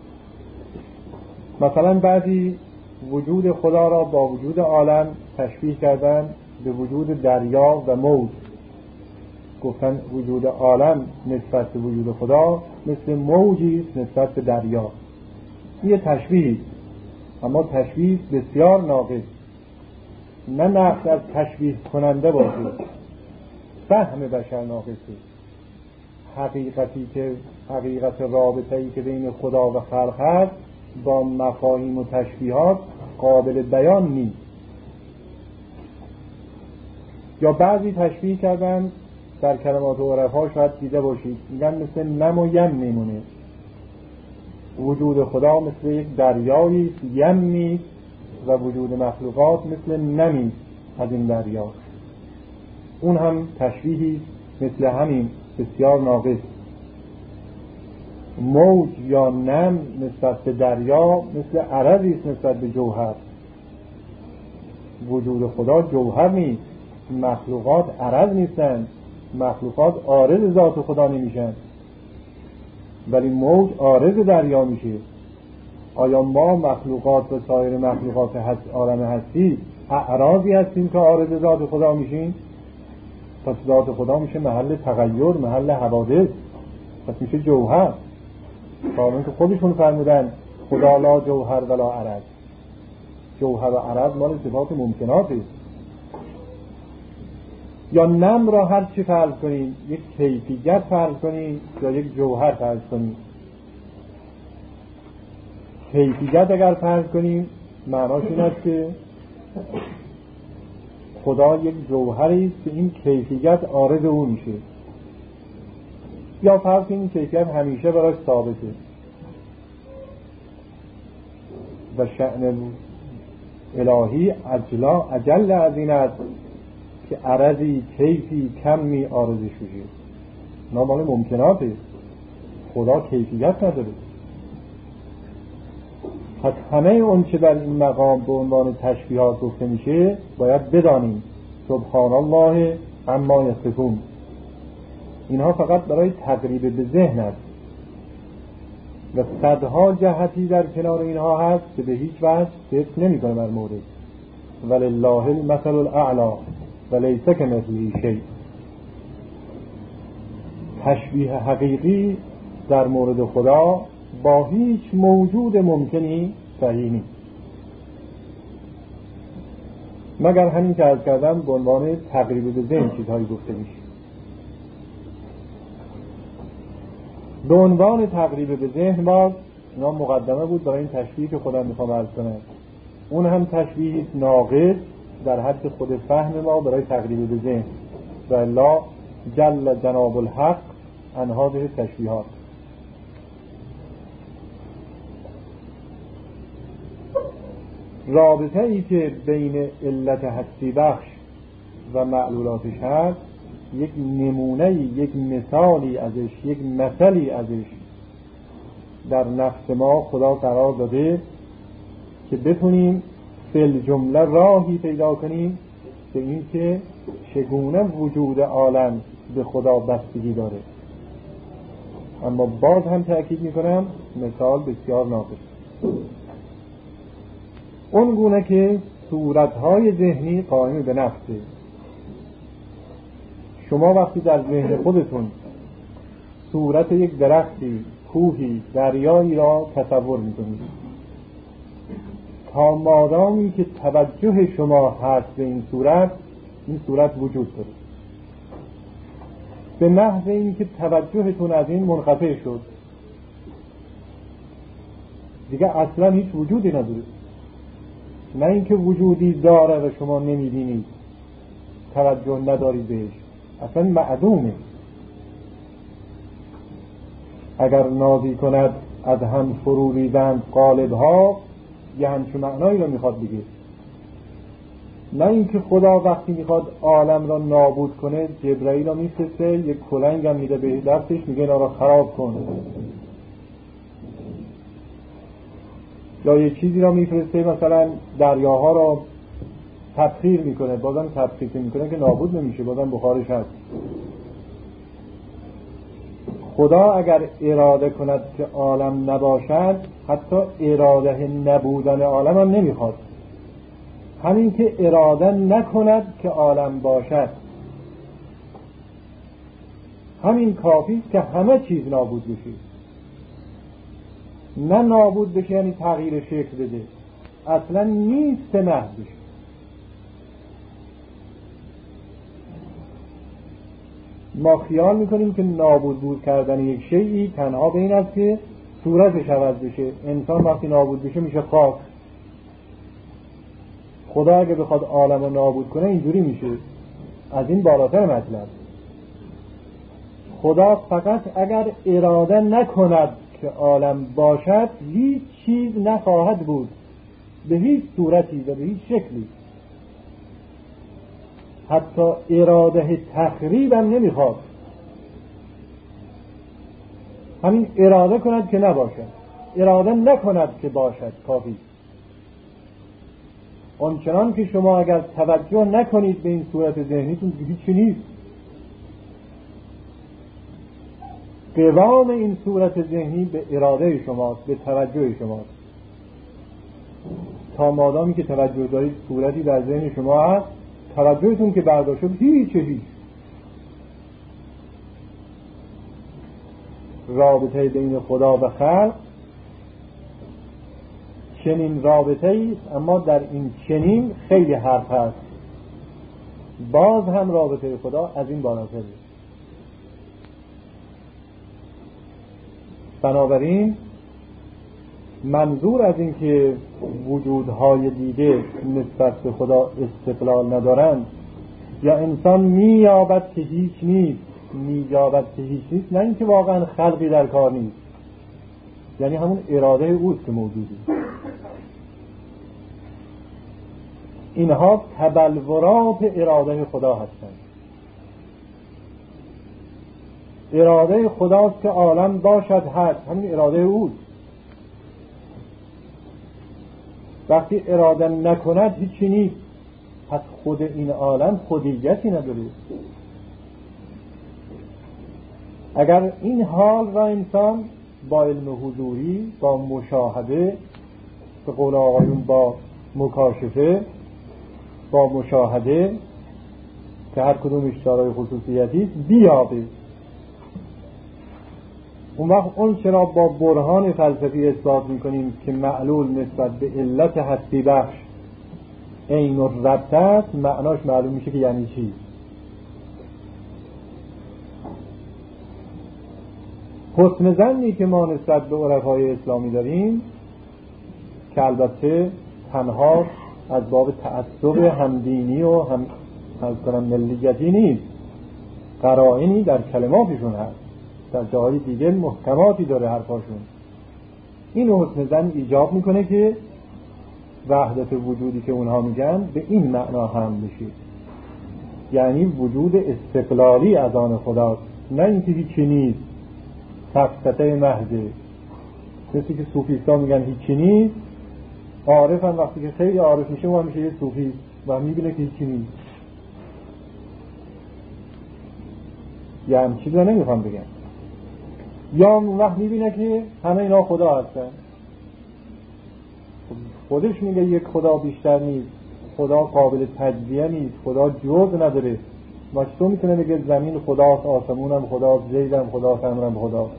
Speaker 1: مثلا بعضی وجود خدا را با وجود عالم تشبیه کردن به وجود دریا و موج. گفتن وجود عالم نسبت به وجود خدا مثل موجی نسبت به دریا. یه تشبیه، اما تشبیه بسیار ناقص. نه نقص از تشبیه کننده باشه، فهم بشر ناقصه. حقیقتی که حقیقت رابطه‌ای که بین خدا و خلق هست با مفاهیم و تشبیهات قابل بیان نیست. یا بعضی تشبیه کردن در کلمات و عرف‌ها شاید دیده باشید، میگن مثل نم و یم میمونه. وجود خدا مثل یک دریایی یم نیست و وجود مخلوقات مثل نمی از این دریا. اون هم تشبیهی مثل همین بسیار ناقص. موج یا نم نسبت به دریا مثل عرضی است نسبت به جوهر. وجود خدا جوهر نیست، مخلوقات عرض نیستند، مخلوقات عارض ذات خدا نمیشن، ولی موج عارض دریا میشه. آیا ما مخلوقات و سایر مخلوقات هست عالم هستی اعراضی هستیم که عارض ذات خدا میشیم؟ پس ذات خدا میشه محل تغییر، محل حوادث، پس میشه جوهر. قانون که خودشون فرمودن خدا لا جوهر ولا عرض. جوهر و عرض مال صفات ممکناته. یا نم را هر چی فرض کنیم، یک کیفیت فرض کنیم یا یک جوهر فرض کنیم. کیفیت اگر فرض کنیم معناش این است که خدا یک جوهری است که این کیفیت عارض او میشه. یا فرض کنیم کیفیت همیشه براش ثابته و شأن الهی اجلا اجل از این است که عرضی کیفی کمی عارضش بشه. نامال ممکناته. خدا کیفیت نداره. پس همه اون چه در این مقام به عنوان تشبیهات گفته میشه باید بدانیم سبحان الله عما یصفون. اینها فقط برای تقریب به ذهن است و صدها جهتی در کنار اینها هست که به هیچ وجه صدق نمی‌کنه بر مورد ولله المثل الاعلی ولیس کمثله شیء. تشبیه حقیقی در مورد خدا با هیچ موجود ممکنی صحیح نیست مگر همین که عرض کردم به عنوان تقریب به ذهن چیزهایی گفته میشه. به عنوان تقریب به ذهن باز اینا مقدمه بود برای این تشبیهی که خودم میخوام عرض کنم. اون هم تشبیه ناقص در حد خود فهم ما برای تقریب به ذهن و الا جل جناب الحق عن هذه تشبیهات. رابطه ای که بین علت هستی بخش و معلولاتش هست یک نمونه، یک مثالی ازش، یک مثلی ازش در نفس ما خدا قرار داده که بتونیم فی الجمله راهی پیدا کنیم به این که چگونه وجود عالم به خدا بستگی داره. اما باز هم تأکید میکنم مثال بسیار ناقص. اون گونه که صورتهای ذهنی قائم به نفسه. شما وقتی در ذهن خودتون صورت یک درختی، کوهی، دریایی را تصور میکنید، تا مادامی که توجه شما هست به این صورت، این صورت وجود داره. به محض این که توجهتون از این منقطع شد دیگه اصلا هیچ وجودی نداره. نه اینکه وجودی داره و شما نمیبینید، توجه ندارید بهش، اصلا معدومه. اگر نازی کند از هم فرو ریزند قالب‌ها، یه همچون معنایی رو میخواد بگه. نه اینکه خدا وقتی میخواد عالم را نابود کنه جبرائیل را میفرسته، یک کلنگ هم میده به دستش، میگه اینا را خراب کن، یا یک چیزی را میفرسته مثلا دریاها را تبخیر میکنه، بازم تبخیر میکنه که نابود نمیشه، بازم بخارش هست. خدا اگر اراده کند که عالم نباشد، حتی اراده نبودن عالم هم نمیخواد. همین که اراده نکند که عالم باشد، همین کافی که همه چیز نابود بشه. نه نابود بشه یعنی تغییر شکل بده، اصلا نیست محض بشه. ما خیال میکنیم که نابود بود کردن یک شیئی تنها به این است که صورتش عوض بشه. انسان وقتی نابود بشه میشه خاک. خدا اگه بخواد عالم رو نابود کنه اینجوری میشه. از این بالاتر مطلب. خدا فقط اگر اراده نکند که عالم باشد، هیچ چیز نخواهد بود به هیچ صورتی و به هیچ شکلی. حتی اراده تخریب هم نمیخواد. همین اراده کند که نباشد، اراده نکند که باشد کافی. آنچنان که شما اگر توجه نکنید به این صورت ذهنیتون هیچی نیست. قوام این صورت ذهنی به اراده شماست، به توجه شماست. تا مادامی که توجه دارید صورتی در ذهن شما هست، توجهتون که برداشت شد هیچ هیچ. رابطه بین خدا و خلق چنین رابطه ایست، اما در این چنین خیلی حرف هست. باز هم رابطه خدا از این بالاتره. بنابراین منظور از این که وجودهای دیگه نسبت به خدا استقلال ندارند یا انسان مییابد که هیچ نیست، مییابد که هیچ نیست، نه اینکه واقعا خلقی در کار نیست، یعنی همون اراده اوست که موجوده. اینها تبلورات اراده خدا هستند. اراده خداست که عالم باشد هست، همین اراده اوست. وقتی اراده نکند هیچی نیست. پس خود این عالم خودیتی نداره. اگر این حال را انسان با علم حضوری، با مشاهده، به قول آقایون با مکاشفه، با مشاهده که هر کدومش دارای خصوصیتی بیابه، اون وقت اون چرا با برهان فلسفی اثبات میکنیم که معلول نسبت به علت هستی بخش عین الربط است، معناش معلوم میشه که یعنی چی. حسن ظنی که ما نسبت به عرفای اسلامی داریم که البته تنها از باب تعصب همدینی و هم از کنم ملیتی نیست، قرائنی در کلماتشون هست، در جاهای دیگه محکماتی داره حرفاشون. این حسن ظن ایجاب میکنه که وحدت وجودی که اونها میگن به این معنا هم بشه، یعنی وجود استقلالی از آن خداست، نه اینکه هیچی نیست، سفسطه محضه. مثل که صوفیستا میگن هیچی نیست، عارف هم وقتی که خیلی عارف میشه و میشه یه صوفی و میبینه که هیچی نیست. یا هم چیز رو نمیخوام بگم. یا اون وقت میبینه که همه اینا خدا هستن. خودش میگه یک خدا بیشتر نیست، خدا قابل تجزیه نیست، خدا جزء نداره. ما چطور میتونه بگه زمین خداست، آسمونم خداست، زیدم خداست، امرم خداست؟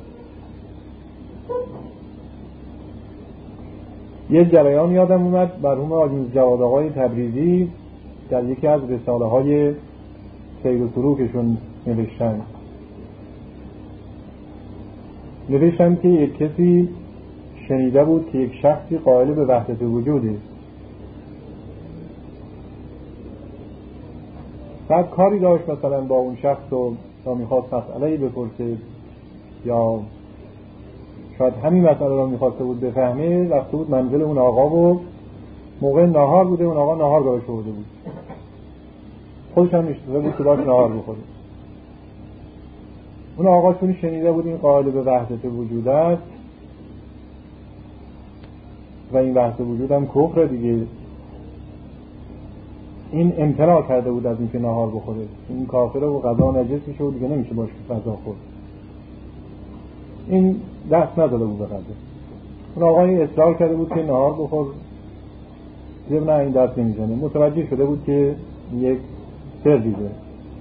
Speaker 1: یه جریان یادم اومد، مرحوم آقای جواد آقای تبریزی در یکی از رساله های سیر و سلوکشون نوشتن نوشتن که یک کسی شنیده بود که یک شخصی قائل به وحدت وجوده، بعد کاری داشت مثلا با اون شخص و تا میخواست مسئلهی بپرسه یا شاید همین مسئله رو میخواسته بود بفهمه، رفته بود منزل اون آقا و موقع نهار بوده، اون آقا نهار براش آورده بود، خودش هم نشسته بود که باش نهار بخوره. اون آقا چون شنیده بود این قائل به وحدت وجود است و این وحدت وجود هم کفر دیگه، این امتناع کرده بود از اینکه نهار بخوره، این کافره و غذا نجس میشه و دیگه نمیشه باش غذا خورد. این دست نداده بود به غذا. اون آقای اصرار کرده بود که نهار بخور، دیگه نه این دست نمیزنه. متوجه شده بود که یک سر دیده.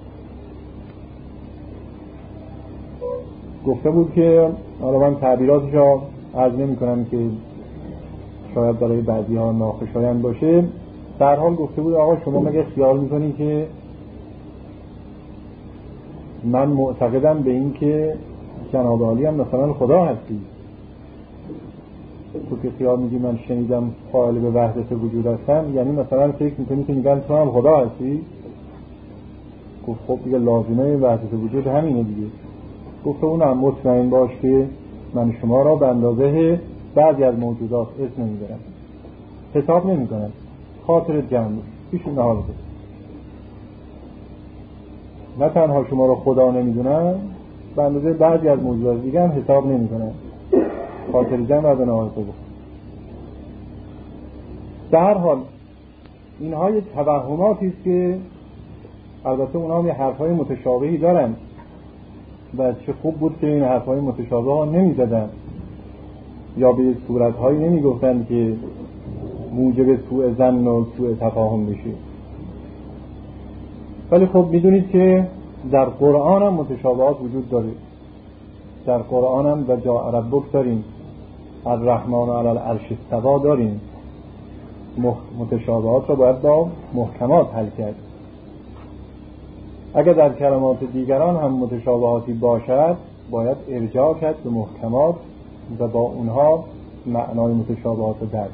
Speaker 1: گفته بود که حالا من تعبیراتش رو عرض نمی کنم که شاید برای بعضی ها ناخوشایند باشه. در حال گفته بود آقا شما مگه خیال میکنی که من معتقدم به این که جناب عالی هم مثلا خدا هستی؟ تو که خیال میگی من شنیدم قائل به وحدت وجود هستم، یعنی مثلا فکر میکنی که میگن تو هم خدا هستی؟ گفت خب دیگه لازمه وحدت وجود همینه دیگه. گفت اونم مطمئن باش که من شما را به اندازه بعضی از موجودات اسم نمیبرم، حساب نمی کنم، خاطر جمع پیش این حال بود. نه تنها شما را خدا نمیدونم، به اندازه بعضی از موجودات دیگه هم حساب نمی کنم، خاطر جمع را به نهار بود. در حال اینها یه توهماتی است که البته اونها هم یه حرفهای متشابهی دارن و چه خوب بود که این حرفهای متشابه ها نمی زدن یا به صورتهایی نمی گفتن که موجب سوء ظن و سوء تفاهم بشه. ولی خب میدونید که در قرآن هم متشابهات وجود داره. در قرآن هم و جاء ربک داریم، الرحمن علی العرش استوی داریم. متشابهات را باید با محکمات حل کرد. اگر در کلمات دیگران هم متشابهاتی باشد باید ارجاع کرد به محکمات و با اونها معنای متشابهات رو درک.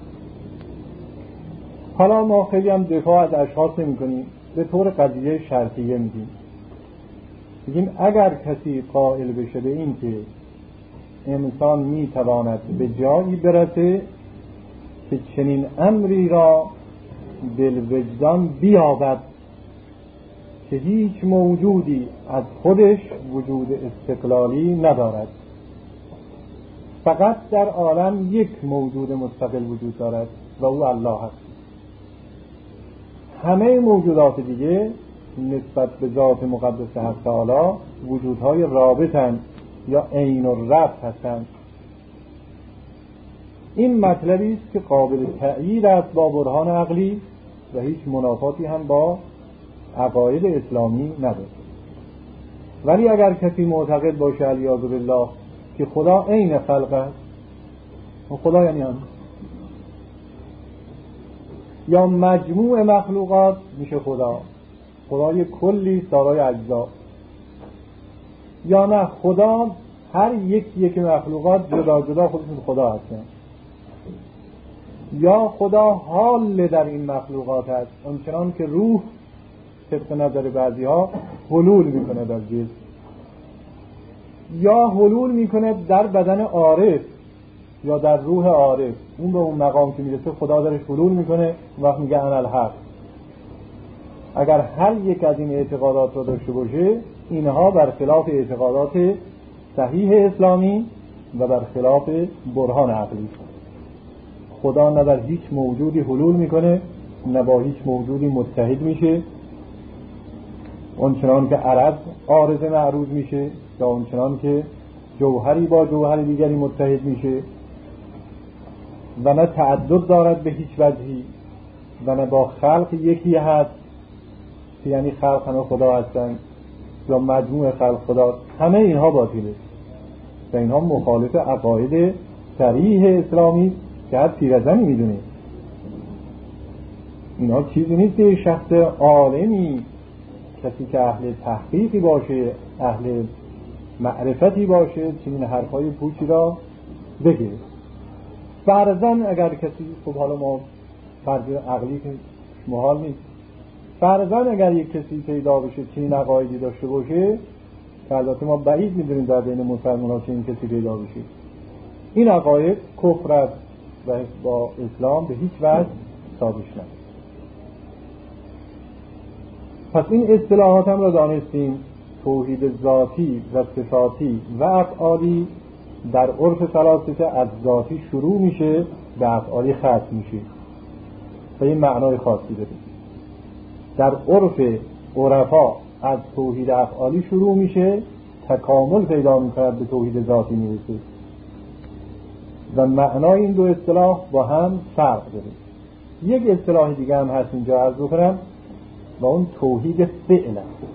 Speaker 1: حالا ما خیلی هم دفاع از اشخاص نمی کنیم، به طور قضیه شرطیه میگیم. میگیم اگر کسی قائل بشه به این که انسان میتواند به جایی برسه که چنین امری را بالوجدان بیابد که هیچ موجودی از خودش وجود استقلالی ندارد، فقط در عالم یک موجود مستقل وجود دارد و او الله هست. همه موجودات دیگه نسبت به ذات مقدس حق تعالی وجودهای رابطن یا عین الربط هستند. این مطلبی است که قابل تأیید است با برهان عقلی و هیچ منافاتی هم با عقاید اسلامی نداره. ولی اگر کسی معتقد باشه علیاذ بالله که خدا عین خلق است، خدا یعنی هم یا مجموع مخلوقات میشه خدا، خدای کلی دارای اجزا، یا نه خدا هر یک یک مخلوقات جدا جدا خودشون خدا هستن، یا خدا حال در این مخلوقات هست اونچنان که روح طبق نظر بعضی ها حلول میکنه در جسم، یا حلول میکنه در بدن عارف یا در روح عارف. اون به اون مقام که میرسه خدا درش حلول میکنه، وقت میگه انا الحق. اگر هر یک از این اعتقادات رو داشته باشه، اینها برخلاف اعتقادات صحیح اسلامی و برخلاف برهان عقلی. خدا نه در هیچ موجودی حلول میکنه، نه با هیچ موجودی متحد میشه، اونچنان که عرض عارض معروض میشه یا اونچنان که جوهری با جوهر دیگری متحد میشه، و نه تعدد دارد به هیچ وجهی، و نه با خلق یکی هست که یعنی خلق همه خدا هستن یا مجموع خلق خدا. همه اینها باطله و اینها مخالف عقاید صریح اسلامی که هر پیرزنی میدونه. اینها چیزی نیست که شخص عالمی، کسی که اهل تحقیقی باشه، اهل معرفتی باشه، چنین حرفای پوچی را بگه. فرضاً اگر کسی، خب حالا ما فرض عقلی که محال نیست، فرضاً اگر یک کسی پیدا بشه چنین عقایدی داشته باشه، که البته ما بعید می‌دونیم در بین مسلمان‌ها چنین کسی پیدا بشه، این عقاید کفر است و با اسلام به هیچ وجه ثابت نمیشه. پس این اصطلاحات هم را دانستیم. توحید ذاتی و صفاتی و افعالی در عرف فلاسفه از ذاتی شروع میشه به افعالی ختم میشه و این معنای خاصی داره. در عرف عرفا از توحید افعالی شروع میشه، تکامل پیدا میکنه، به توحید ذاتی میرسه و معنای این دو اصطلاح با هم فرق داره. یک اصطلاح دیگه هم هست اینجا عرض بکنم و اون توحید فعل است.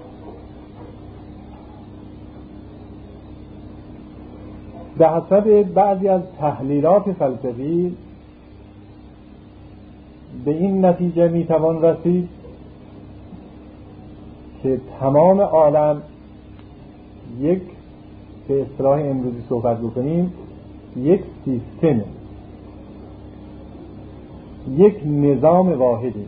Speaker 1: به حسب بعضی از تحلیلات فلسفی به این نتیجه میتوان رسید که تمام عالم یک، به اصطلاح امروزی صحبت بکنیم، یک سیستم، یک نظام واحدی،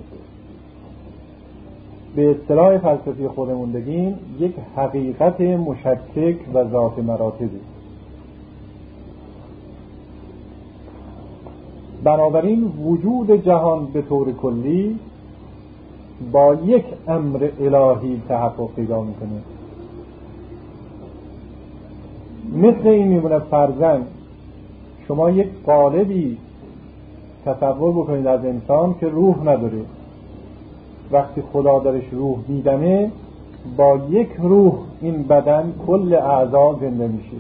Speaker 1: به اصطلاح فلسفی خودمون بگیم یک حقیقت مشکک و ذات مراتبی. بنابراین وجود جهان به طور کلی با یک امر الهی تحقق پیدا میکنه. مثل این میمونه فرضاً شما یک قالبی تصور بکنید از انسان که روح نداره. وقتی خدا درش روح میدنه، با یک روح این بدن کل اعضا زنده میشه.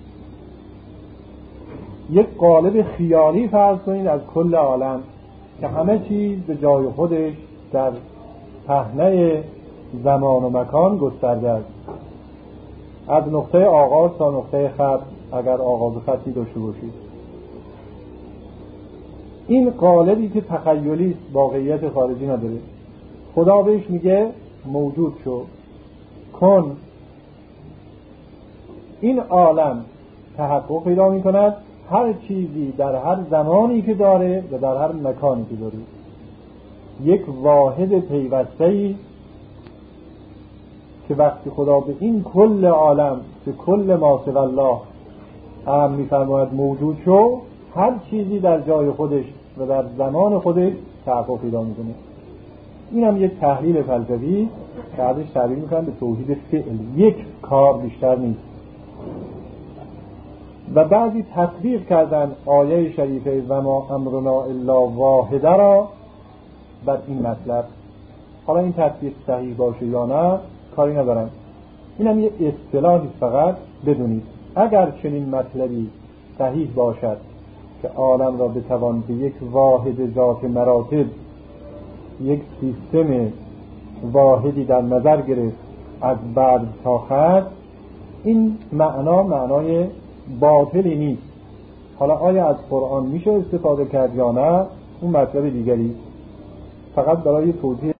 Speaker 1: یک قالب خیالی فرض کنید از کل عالم که همه چیز به جای خودش در پهنه زمان و مکان گسترده است، از نقطه آغاز تا نقطه ختم اگر آغاز خطی داشته باشید. این قالبی که تخیلی است، واقعیت خارجی نداره، خدا بهش میگه موجود شو، کن. این عالم تحقق پیدا میکند، هر چیزی در هر زمانی که داره و در هر مکانی که داره، یک واحد پیوسته‌ای که وقتی خدا به این کل عالم، به کل ما سوی الله امر می‌فرماید موجود شو، هر چیزی در جای خودش و در زمان خودش تحقق پیدا میکنه. این هم یک تحلیل فلسفی که ازش تعبیر میکنن به توحید فعل. یک کار بیشتر نیست. و بعضی تطبیق کردن آیه شریفه و ما امرنا الا واحده را بر این مطلب. حالا این تطبیق صحیح باشه یا نه کاری ندارم، اینم یه اصطلاحی فقط بدونید. اگر چنین مطلبی صحیح باشد که عالم را بتوان به یک واحد ذات مراتب، یک سیستم واحدی در نظر گرفت از بعد تا خط، این معنا معنای باطلی نیست. حالا آیا از قرآن میشه استفاده کرد یا نه اون مطلب دیگری، فقط برای توضیح